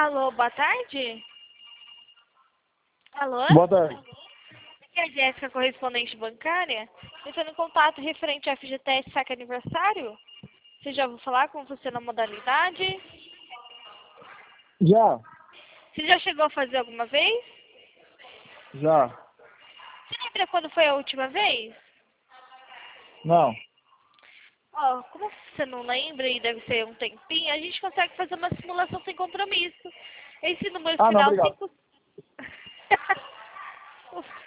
Alô, boa tarde? Alô? Boa tarde. Aqui é a Jéssica, correspondente bancária. Entrando em contato referente ao FGTS Saque Aniversário. Você já ouviu falar como funciona a modalidade? Já, Você já chegou a fazer alguma vez? já. Você lembra quando foi a última vez? Não. Ó, como você não lembra e deve ser um tempinho, a gente consegue fazer uma simulação sem compromisso. Esse número Ah, não, final obrigado. 5...